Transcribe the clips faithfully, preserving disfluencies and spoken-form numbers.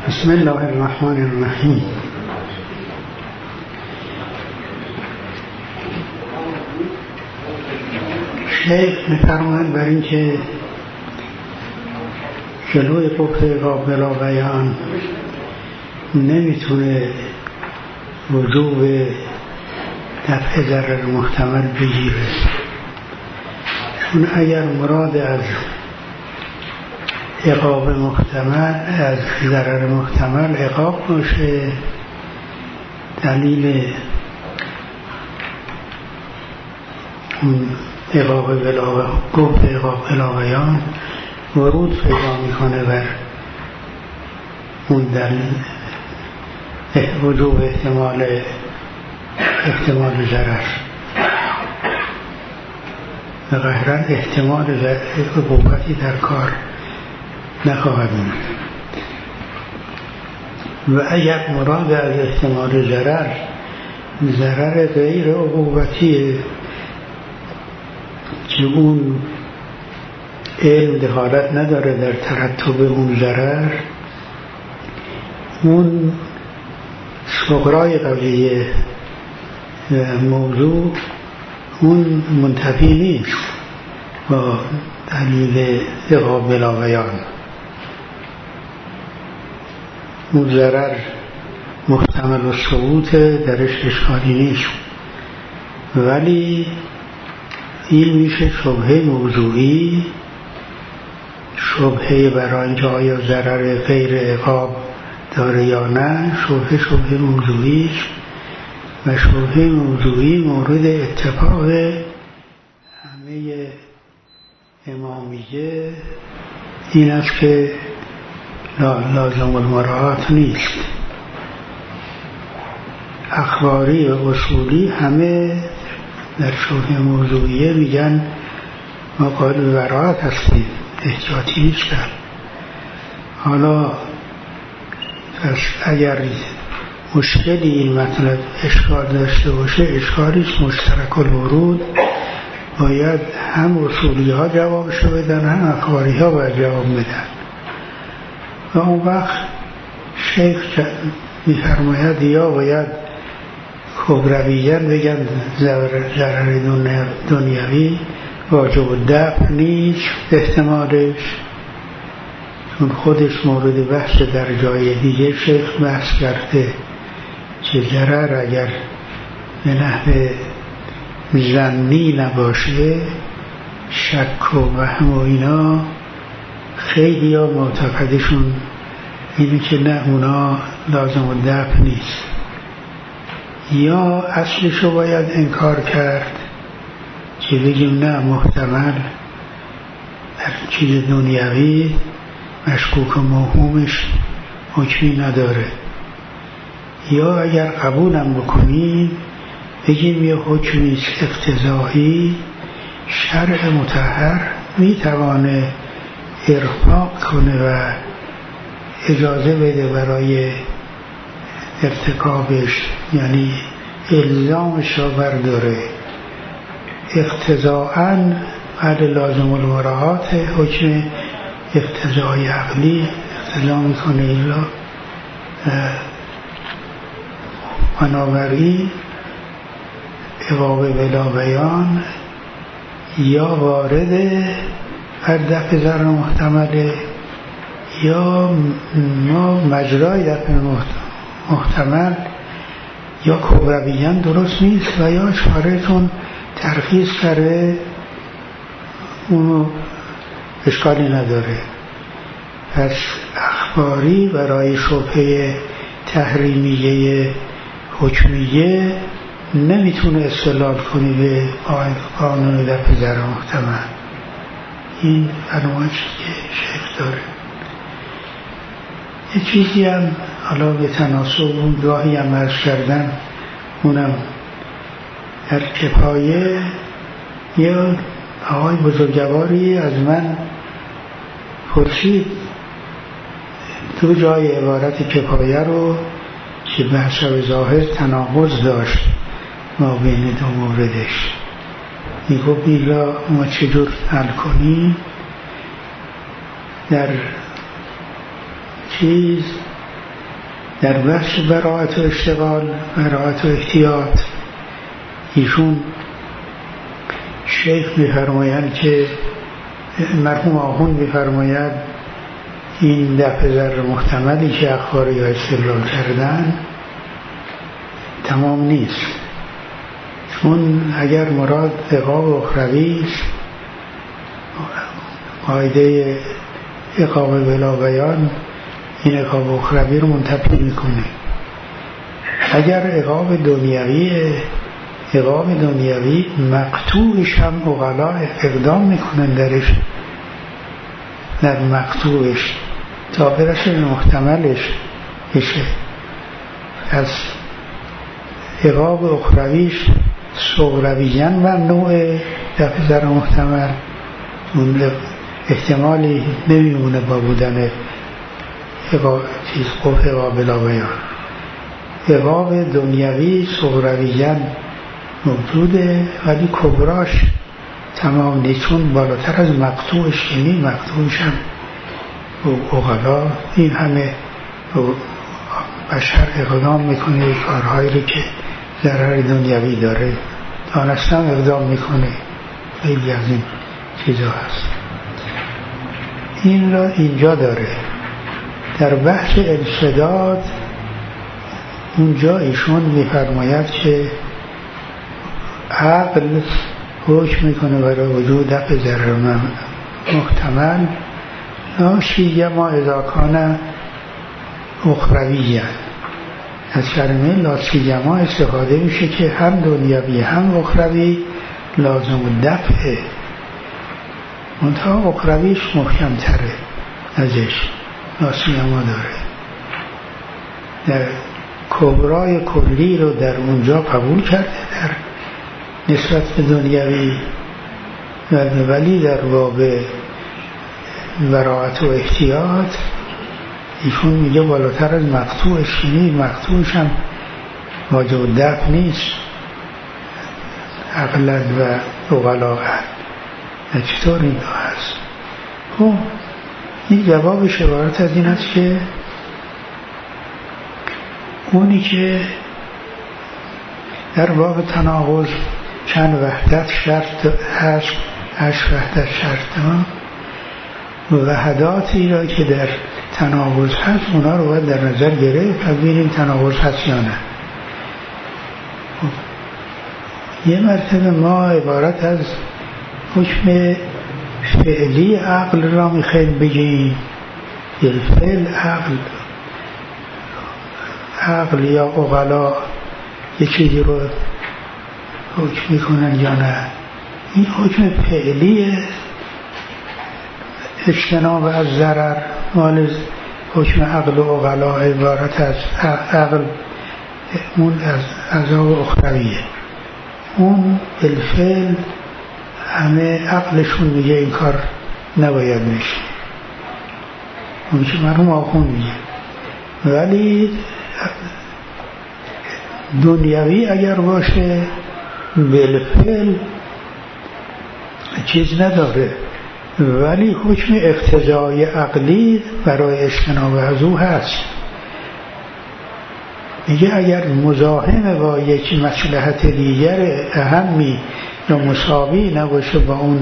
بسم الله الرحمن الرحیم. شیخ می‌فرمایند بر اینکه جلوی قبح بلا بیان نمیتونه وجوب دفع ضرر محتمل بگیره، چون اگر مراد از عقاب محتمل از ضرر محتمل عقاب باشه، دلیل عقاب بلا قبح عقاب بلا بیان ورود پیدا میکنه بر اون دلیل وجوب احتمال احتمال ضرر و قهرا احتمال عقوبتی در کار نخواهد بود. و اگر مراد از احتمال ضرر ضرر غیر عقوبتیه که اون علم دخالت نداره در ترتب اون ضرر، اون صغرای قضیه موضوع اون منتفی نیست با دلیل عقاب بلا بیان. اون ضرر محتمل و ثبوت درش اشکالی نیست، ولی این میشه شبهه موضوعی، شبهه برای اینکه آیا ضرر غیر عقاب داره یا نه، شبهه شبهه موضوعی و شبهه موضوعی مورد اتفاق همه امامیه این است که لازم المراعات نیست. اخباری و اصولی همه در شبهه موضوعیه میگن ما قائل به براعت هستیم، احتیاطی نیستن. حالا پس اگر مشکلی این مطلب اشکال داشته باشه، اشکالیش مشترک الورود، باید هم اصولی ها جوابشو بدن هم اخباری ها باید جواب بدن. و اون وقت شیخ میفرماید یا باید کبرویین بگن ضرر دنیوی واجب الدفع نیست احتمالش، چون خودش مورد بحث در جای دیگه شیخ بحث کرده که ضرر اگر به نحو ظنی نباشه، شک و وهم و اینا، خیلی ها معتقدشون اینه که نه، اونا لازم الدفع نیست. یا اصلشو باید انکار کرد که بگیم نه، محتمل در چیز دنیوی مشکوک و موهومش حکمی نداره. یا اگر قبولم بکنیم بگیم یه حکمی اقتضایی شرع مطهر میتوانه ارفاق کنه و اجازه بده برای ارتکابش، یعنی الزامش را برداره. اقتضاءً بعد لازم المراعات حکم اقتضای عقلی اقتضا میکنه ایلا. بنابراین عقاب بلا بیان یا وارده بر دفع ضرر محتمله، یا ما مجرای دفع محتمل یا کبرویان درست نیست و یا شارعتون ترخیص کرده، اونو اشکالی نداره. پس اخباری برای شبهه تحریمیه حکمیه نمیتونه استدلال کنی به قانون دفع ضرر محتمل. این فرمایشی که شیخ داره. یه چیزی هم حالا به تناسب اون گاهی هم عرض کردن، اونم در کفایه یا آقای بزرگواری از من پرسید تو جای عبارت کفایه رو که به حسب ظاهر تناقض داشت ما بین دو موردش، میگفت ایلا ما چجور حل کنیم؟ در چیز در بحث براءت و اشتغال، براءت و احتیاط، ایشون شیخ می‌فرمایند که مرحوم آخوند می‌فرماید این دفع ضرر محتملی که اخباری ها استدلال کردن تمام نیست، چون اگر مراد عقاب اخروی است قاعده عقاب بلا بیان این عقاب اخروی رو منتفی میکنه. اگر عقاب دنیوی عقاب دنیوی مقطوعش هم عقلا اقدام میکنن درش، در مقطوعش تا برسه به محتملش بشه. از عقاب اخرویش صغرویاً ممنوع دفع ضرر محتمل، اون احتمالی نمیمونه با بودن عقاب چیز قوه عقاب بلا بیان. عقاب دنیوی صغرویاً موجوده ولی کبراش تمام نیست، چون بالاتر از مقطوعش، یعنی مقطوعش هم عقلا این همه بشر اقدام میکنه کارهایی رو که ضرر دنیوی داره، دانستم اقدام میکنه، خیلی از این چیزا هست. این را اینجا داره. در بحث انسداد اونجا ایشون میفرماید که عقل حکم میکنه برای وجود دفع ضرر محتمل ناشی ما اذا کان اخرویه. از کلمه لاسیما استفاده میشه که هم دنیوی هم اخروی لازم دفعه، منتها اخرویش محکم تره ازش، لاسیما داره. در کبرای کلی رو در اونجا قبول کرده در نسبت به دنیوی، ولی در باب براءت و احتیاط ایشون میگه بالاتر از مقطوعش، یعنی مقطوعش هم واجب دفع نیست عقلا و عقلاء. چطور این دو هست؟ خب این جوابش عبارت از این است که اونی که در باب تناقض چند وحدت شرط هست، هشت وحدت شرط ها وحداتی را که در تناقض هست اونا رو باید در نظر گرفت و ببینیم تناقض هست یا نه. یه مرتبه ما عبارت از حکم فعلی عقل را میخوایم بگیم، فعل عقل عقل یا عقلا یه چیزی رو حکم میکنن یا نه. این حکم فعلی اجتناب از ضرر مال حکم عقل و عقلا عبارت از عقل اون از عذاب اخرویه. اون بالفعل همه عقلشون میگه این کار نباید میشه، اون که مرحوم آخوند میگه. ولی دنیوی اگر باشه بالفعل چیز نداره، ولی حکم اقتضای عقلی برای اجتناب از او هست. میگه اگر مزاحم با یک مصلحت دیگر اهمی یا مساوی نباشه با اون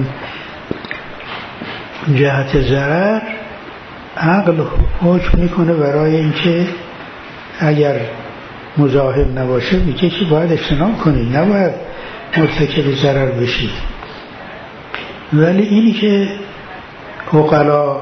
جهت ضرر، عقل حکم میکنه برای اینکه اگر مزاحم نباشه میگه که باید اجتناب کنید، نباید مرتکب ضرر بشید. ولی اینی که عقلا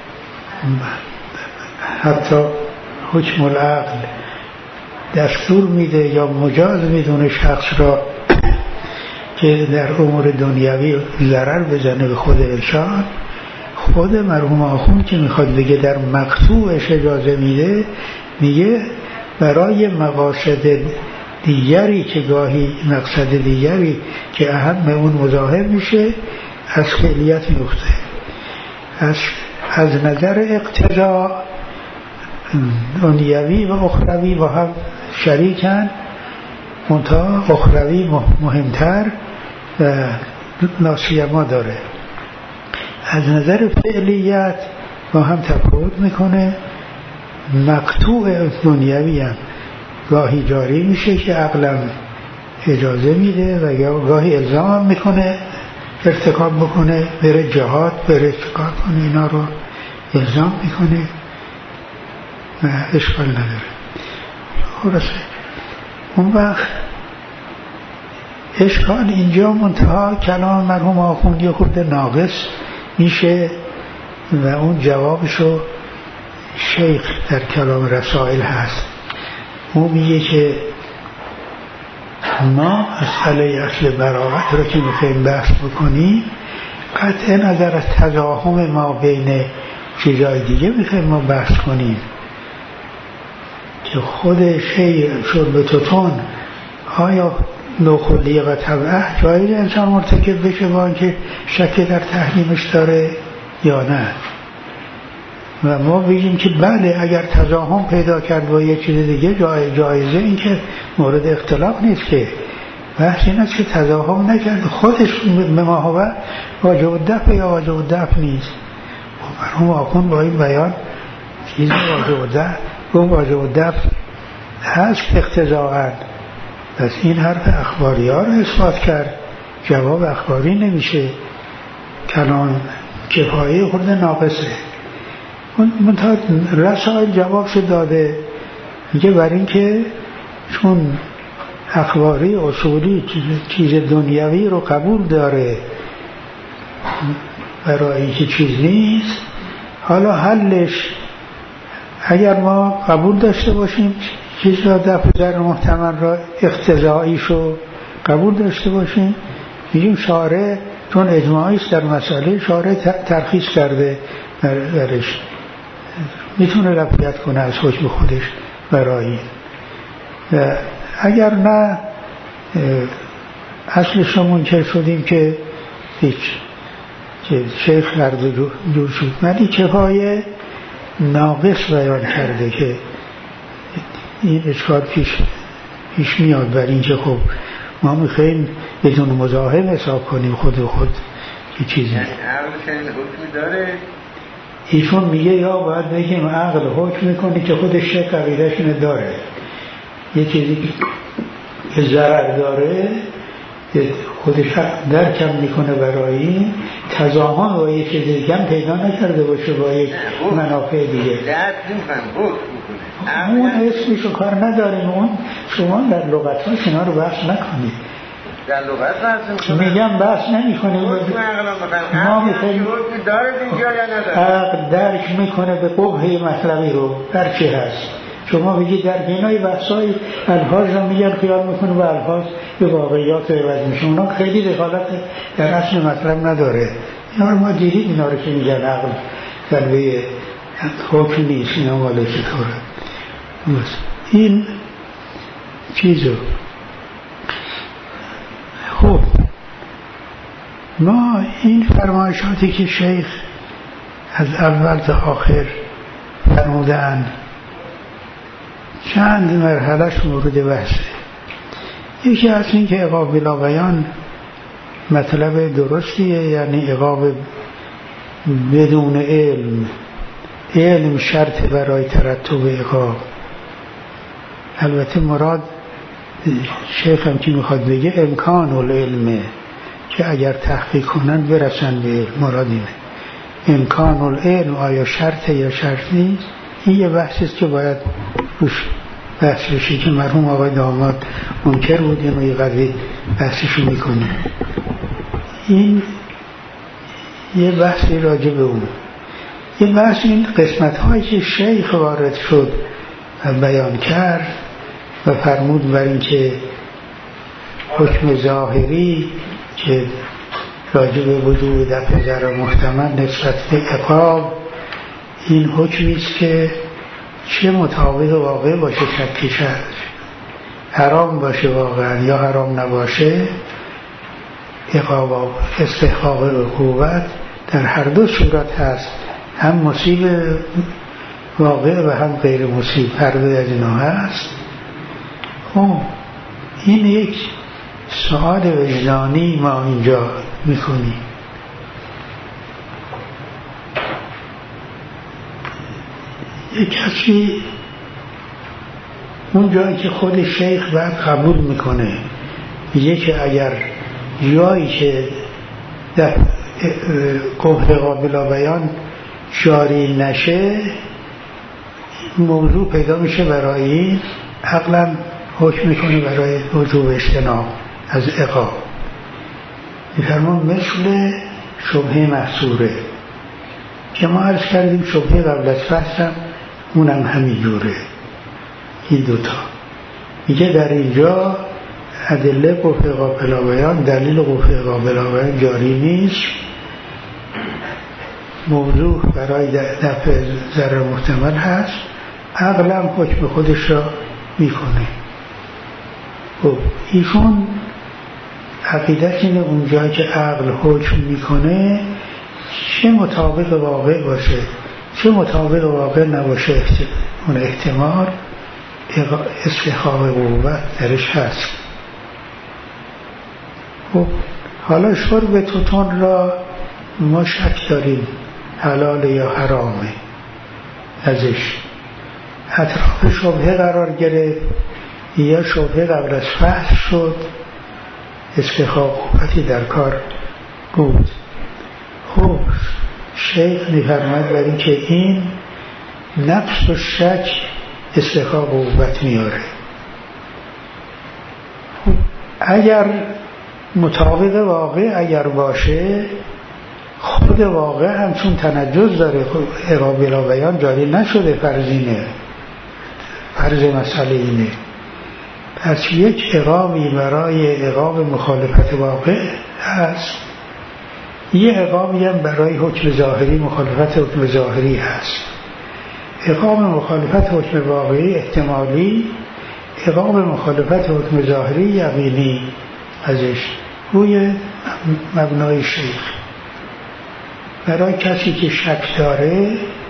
حتی حکم العقل دستور میده یا مجاز میدونه شخص را که در امور دنیوی ضرر بزنه به خود انسان، خود مرحوم آخوند که میخواد بگه در مقطوعش اجازه میده، میگه برای مقاصد دیگری که گاهی مقصد دیگری که اهم اون مزاحم میشه از فعلیت میفته. از, از نظر اقتضا دنیوی و اخروی با هم شریکن، منتها اخروی مهمتر و لاسیما داره. از نظر فعلیت با هم تفاوت میکنه مقطوع دنیوی هم گاهی جاری میشه که عقلم اجازه میده و یا گاهی الزام هم میکنه ارتکاب بکنه، بره جهاد، بره چکار کنه، اینا رو الزام میکنه و اشکال نداره. خلاصه اون وقت اشکال اینجا منتها کلام مرحوم آخوندی خورده ناقص میشه و اون جوابشو شیخ در کلام رسائل هست. اون میگه که ما مسئله اصل براءت رو که میخوایم بحث بکنیم قطع نظر از تزاحم ما بین چیزهای دیگه میخوایم ما بحث کنیم که خود شیء شربتتون آیا نوخلی و طبعه جایز انسان مرتکب بشه با اینکه شک در تحریمش داره یا نه، و ما بگیم که بله اگر تزاحم پیدا کرد با یک چیز دیگه جایزه، این که مورد اختلاف نیست، که بحث این است که تزاحم نکرد خودش به ما هوا واجب الدفع یا واجب الدفع نیست. مرحوم آخوند با این بیان چیز واجب الدفع گفت واجب الدفع هست اقتضاعاً، پس این حرف اخباری ها رو اثبات کرد، جواب اخباری نمیشه، کلام کفایه خورده ناقصه. منتها رسائل جوابش داده، میگه بر این که چون اخباری اصولی چیز دنیوی رو قبول داره برای اینکه چیز نیست، حالا حلش اگر ما قبول داشته باشیم چیز را دفع ضرر محتمل را اقتضاییشو قبول داشته باشیم، میگیم شارع چون اجماعی است در مسئله شارع ترخیص کرده درش، میتونه رفعیت کنه از حکم خودش برای. اگر نه اصلش رو منکر شدیم که هیچ که شیخ هرده جور شد. ولی کفایه ناقص بیان کرده که این اشکال پیش پیش میاد بر این که خب ما میخواییم بدون مزاحم حساب کنیم خود و خود که چیزی عقل چنین حکمی داره. ایشون میگه یا باید بگیم عقل حکم میکنه که خودش شک عقیده‌شونه داره، یه چیزی که ضرر داره خودش درکم میکنه برای این تضاحم با یه چیز دیگه هم پیدا نکرده باشه با یک منافع دیگه. اون اسمشو کار نداریم، اون شما در لغت ها شنا رو بحث نکنید، در لغت بحث میکنید، میگم بحث نمیکنید. ما میخواییم عقل درک میکنه به قبح مطلبی رو در چی هست. شما بگید در بینای بحثای الفاظ رو میگن خیال میکنه و الفاظ به واقعیات عوض میشه، اونا خیلی دخالت در اصل مطلب نداره. اینا رو ما دیدید، اینا رو که میگن عقل در به حکم نیست، اینا ماله چطوره. این چیزو خب ما این فرمایشاتی که شیخ از اول تا آخر فرمودن چند مرحلهش مورد بحثه. یکی از این که عقاب بلا بیان مطلب درستیه، یعنی عقاب بدون علم، علم شرط برای ترتب عقاب. البته مراد شیخ هم که میخواد بگه امکان العلمه که اگر تحقیق کنن برسن به علم، مراد اینه. امکان العلم آیا شرطه یا شرط نیست، این یه بحثیست که باید روش بحث بشه که مرحوم آقای داماد منکر بود اینو یه قدری بحثشو میکنه. این یه بحثی راجع به اون. یه بحث این قسمت هایی که شیخ وارد شد و بیان کرد و فرمود بر این که حکم ظاهری که راجع به وجود دفع ضرر محتمل نسبت به عقاب، این حکمیست که چه مطابق واقع باشه شکی شد، حرام باشه واقعا یا حرام نباشه، عقاب استحقاق عقوبت در هر دو صورت هست، هم مصیب واقع و هم غیر مصیب، هر دو از اینا هست. خب این یک سؤال وجدانی ما اینجا میکنیم. یک کسی اون جایی که خود شیخ بعد قبول میکنه میگه که اگر جایی که در قبه قابل بیان جاری نشه موضوع پیدا میشه برای این عقلا حکم میکنه برای وجوب اجتناب از عقاب. میفرمان مثل شبهه محصوره که ما عرض کردیم شبهه قبل از فحص اونم همین جوره. این دوتا میگه در اینجا ادله قبه قابل بیان دلیل قبه قابل بیان جاری نیست، موضوع برای دفع ضرر محتمل هست، عقلم حکم خودش را میکنه. خب ایشون عقیدت اینه اونجا که عقل حکم میکنه چه مطابق واقع باشه چه مطابق واقع نباشه اون احتمال استحقاق قوت درش هست. خب حالا شرب توتون را ما شک داریم حلال یا حرامه، ازش اطراف شبهه قرار گرفت یا شبهه قبل از فحص شد، استحقاق قوتی در کار بود. خب شیخ می‌فرماید برای اینکه این نفس و شک استحقاق قوت میاره. خب اگر مطابق واقع اگر باشه خود واقع هم چون تنجز داره عقاب بلا بیان جاری نشده، فرض اینه فرض مسئله اینه، پس یک عقابی برای عقاب مخالفت واقع هست، یه عقابی هم برای حکم ظاهری مخالفت حکم ظاهری هست. عقاب مخالفت حکم واقعی احتمالی، عقاب مخالفت حکم ظاهری یقینی ازش روی مبنای شیخ. برای کسی که شک داره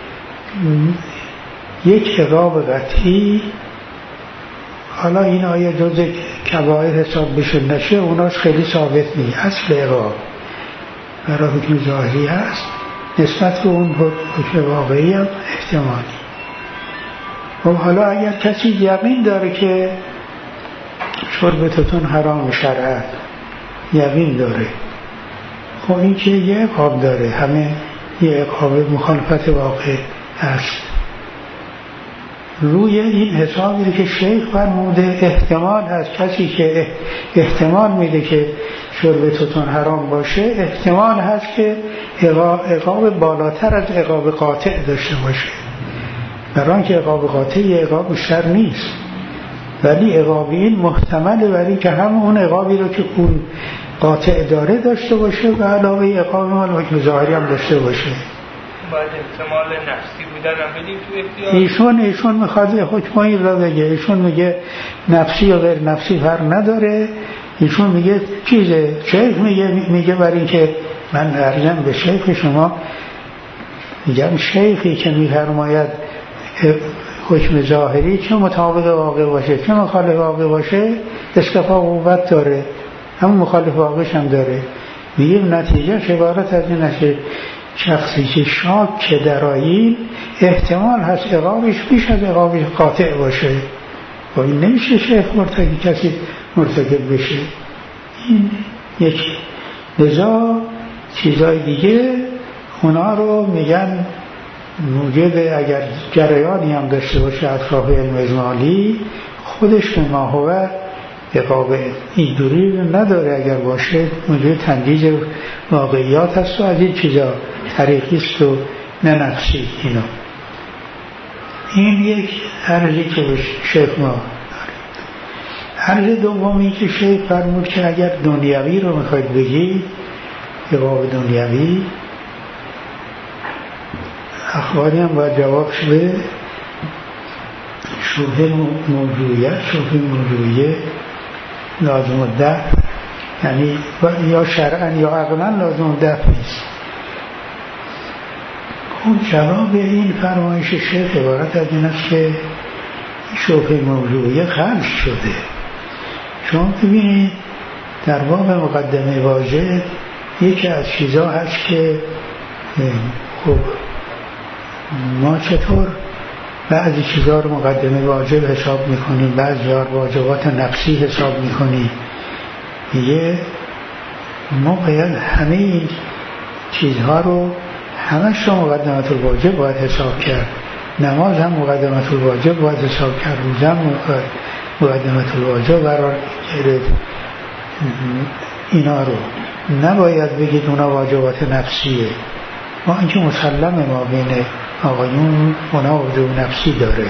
یک عقاب قطعی، حالا این آیه جز کبایر حساب بشه نشه اوناش خیلی ثابت نیست، اصل عقاب برای حکم ظاهری هست، نسبت به اون حکم واقعی هم احتمالی. خب حالا اگر کسی یقین داره که شرب توتون حرام شرعه، یقین داره، خب این که یه عقاب داره، همه یه عقاب مخالفت واقع هست. روی این حسابی که شیخ فرموده احتمال هست، کسی که احتمال میده که شرب توتون حرام باشه احتمال هست که عقاب بالاتر از عقاب قاطع داشته باشه، برای اینکه عقاب قاطع یه عقاب شر نیست، ولی عقاب این محتمله برای که هم اون عقابی رو که اون قاطع داره داشته باشه و علاوه عقاب مال حکم ظاهری هم داشته باشه. باید احتمال نفسی بودن هم بدیم تو اختیار. ایشون ایشون میخواد حکمایی را بگه، ایشون میگه نفسی و غیر نفسی فرق نداره، ایشون میگه چیزه، شیخ میگه میگه برای اینکه من ارزم به شیخ شما میگم شیخی که میفرماید حکم ظاهری چه مطابق واقع باشه چه مخالف واقع باشه استحقاق قوت داره، همون مخالف واقعش هم داره. میگه نتیجه عبارت از این است که شخصی که شاک در آیین احتمال هست عقابش بیش از عقابش قاطع باشه و این نمیشه شیخ مرتکب کسی مرتکب بشه. این یکی. لذا چیزای دیگه اونا رو میگن موجب اگر جریانی هم داشته باشه اطراف علم اجمالی خودش به ماهوه عقاب این دوری نداره، اگر باشه موجب تندیج واقعیات هست و از این چیزا طریقیست و نه نفسی. اینا این یک عرضی که به شیخ ما داره. عرض دومی که شیخ فرمود که اگر دنیاوی رو میخواید بگی عقاب دنیاوی اخباری هم باید جواب شده شبهه موضوعیت شبهه موضوعیه لازم الدفع، یعنی یا شرعا یا عقلا لازم الدفع نیست. اون جواب این فرمایش شیخ عبارت از این است که شبهه موضوعیه خلق شده. شما ببینید در باب مقدمه واژه یکی از چیزها هست که خب ما چطور بعضی چیزها رو مقدمه واجب حساب میکنیم، بعضی ها رو واجبات نفسی حساب میکنیم. میگه ما باید همه این چیزها رو همش رو مقدمات الواجب باید حساب کرد. نماز هم مقدمات الواجب باید حساب کرد، روزه هم مقدمات الواجب قرار گرفت. اینا رو نباید بگید اونا واجبات نفسیه. ما اینکه مسلمه ما بین آقایون اونا واجب نفسی داره.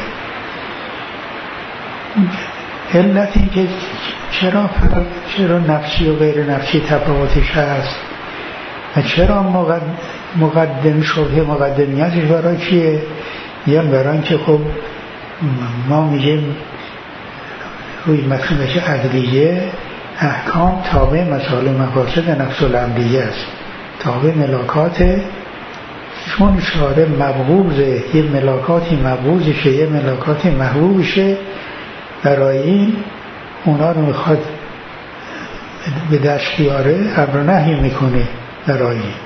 علت این که چرا چرا نفسی و غیر نفسی تفاوتش هست و چرا مقدم شبه مقدمیتش برای چیه؟ یا برای اینکه خب ما میگیم روی مفهومش عدلیه احکام تابع مسائل مقاصد نفس الامریه است، تابع ملاکات، چون شارع مبغوضه، یه ملاکاتی مبغوضشه یه ملاکاتی محبوبشه، برای این اونا رو میخواد به دست بیاره، امر و نهی میکنه برای این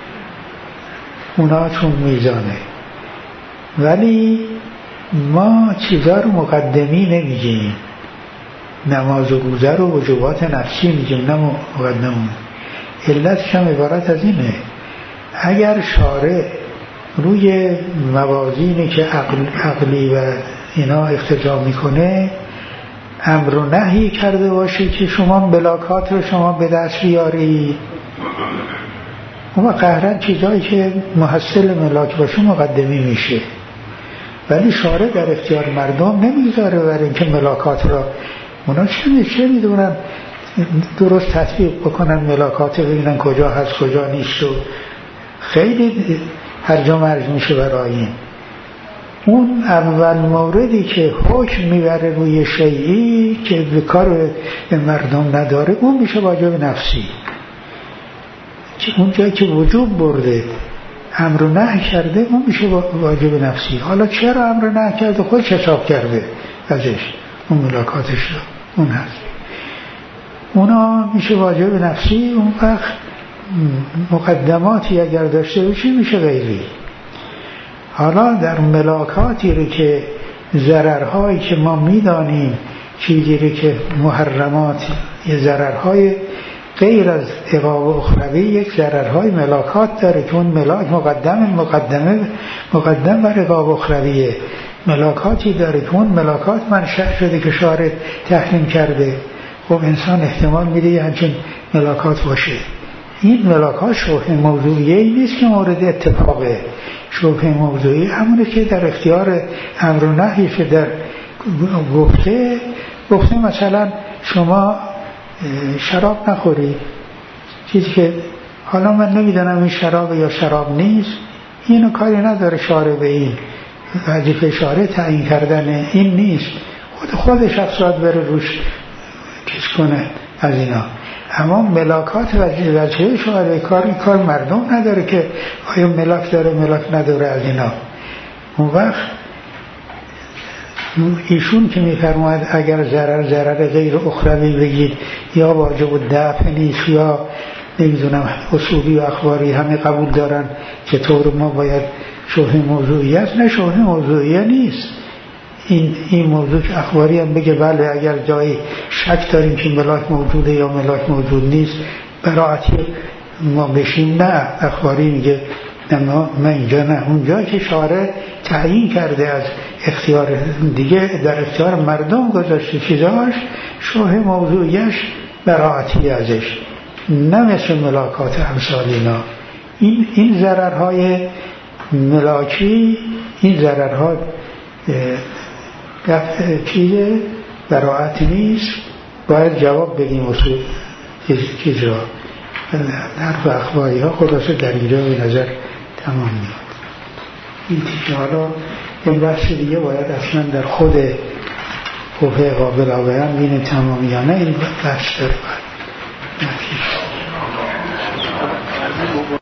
اونا چون میزانه. ولی ما چیزا رو مقدمی نمیگیم، نماز و روزه رو وجوبات نفسی میگیم، نه مقدمون. علتش هم عبارت از اینه، اگر شارع روی موازینی که عقل، عقلی و اینا اقتضا میکنه امر و نهی کرده باشه که شما ملاکات رو شما به دست بیارید، اما قهرن چیزایی که محصل ملاک باشه مقدمی میشه. ولی شارع در اختیار مردم نمیذاره برای اینکه ملاکات را اونا چه میدونن درست تطبیق بکنن ملاکات، ببینن کجا هست کجا نیست و خیلی هرج و مرج میشه برای این. اون اول موردی که حکم میبره روی شیئی که به کار مردم نداره اون میشه واجب نفسی. اون جایی که وجوب برده امر و نهی کرده اون میشه واجب نفسی. حالا چرا امر و نهی کرده؟ خودش حساب کرده ازش، اون ملاکاتش رو اون هست، اونا میشه واجب نفسی. اون وقت مقدماتی اگر داشته باشی میشه غیری. حالا در ملاکاتی رو که ضررهایی که ما میدانیم چیزی رو که محرمات یه ضررهای غیر از عقاب و اخروی یک ضررهای ملاکات داره که اون ملاک مقدم مقدمه مقدم بر عقاب و اخرویه. ملاکاتی داره که اون ملاکات منشأ شده که شارع تحریم کرده. خب انسان احتمال میده یه همچین ملاکات باشه. این ملاکات شبهه موضوعیه نیست که مورد اتفاقه. شبهه موضوعی همونه که در اختیار امر و نهی که در گفته گفته مثلا شما شراب نخوری، چیزی که حالا من نمیدونم این شراب یا شراب نیست، اینو کاری نداره شارع به این، وظیفه شارع تعیین کردن این نیست، خود خودش افساد بره روش چیز کنه از اینا. اما ملاکات وجهه شارع کار کار مردم نداره که آیا ملاک داره ملاک نداره از اینا. اون وقت ایشون که میفرماید اگر ضرر ضرر غیر اخروی بگید یا واجب الدفع نیست یا نمیدونم اصولی و اخباری همه قبول دارن که طور ما باید شبهه موضوعی است، نه شبهه موضوعی نیست. این این موضوع که اخباری هم بگه بله اگر جایی شک داریم که ملاک موجوده یا ملاک موجود نیست براعتی ما بشیم، نه اخباری میگه نه من اینجا نه. اونجا که شارع تعیین کرده از اختیار دیگه در اختیار مردم گذاشته چیزاش شبهه موضوعیش براعتی ازش، نه مثل ملاکات امثال اینا. این این ضررهای ملاکی، این ضررها چیزه براعت نیست، باید جواب بدیم اصول چیز را. حرف اخباری ها خلاصه در اینجا به نظر تمام میاد. این تیکه حالا این بحث دیگه باید اصلا در خود قوه قابل آورم بینه تمام یا نه، این بحث داره باید